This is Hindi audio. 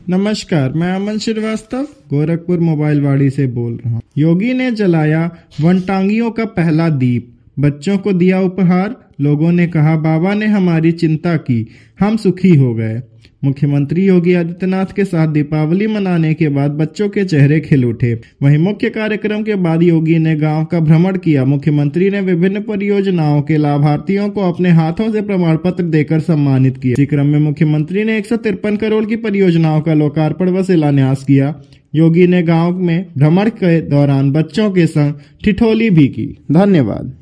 नमस्कार, मैं अमन श्रीवास्तव गोरखपुर मोबाइलवाड़ी से बोल रहा हूँ। योगी ने जलाया वनटांगियों का पहला दीप, बच्चों को दिया उपहार। लोगों ने कहा बाबा ने हमारी चिंता की, हम सुखी हो गए। मुख्यमंत्री योगी आदित्यनाथ के साथ दीपावली मनाने के बाद बच्चों के चेहरे खिल उठे। वहीं मुख्य कार्यक्रम के बाद योगी ने गांव का भ्रमण किया। मुख्यमंत्री ने विभिन्न परियोजनाओं के लाभार्थियों को अपने हाथों से प्रमाण पत्र देकर सम्मानित किया। इसी क्रम में मुख्यमंत्री ने 153 करोड़ की परियोजनाओं का लोकार्पण व शिलान्यास किया। योगी ने गांव में भ्रमण के दौरान बच्चों के संग ठिठोली भी की। धन्यवाद।